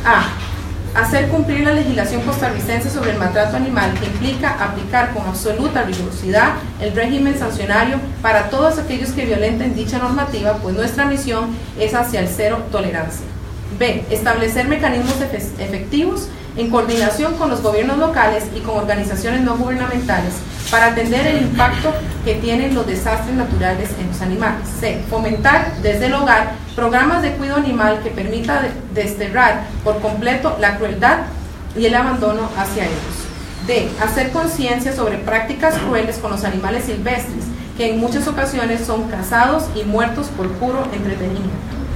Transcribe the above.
A. Hacer cumplir la legislación costarricense sobre el maltrato animal, que implica aplicar con absoluta rigurosidad el régimen sancionario para todos aquellos que violenten dicha normativa, pues nuestra misión es hacia el cero tolerancia. B. Establecer mecanismos efectivos en coordinación con los gobiernos locales y con organizaciones no gubernamentales para atender el impacto que tienen los desastres naturales en los animales. C. Fomentar desde el hogar programas de cuidado animal que permita desterrar por completo la crueldad y el abandono hacia ellos. D. Hacer conciencia sobre prácticas crueles con los animales silvestres, que en muchas ocasiones son cazados y muertos por puro entretenimiento.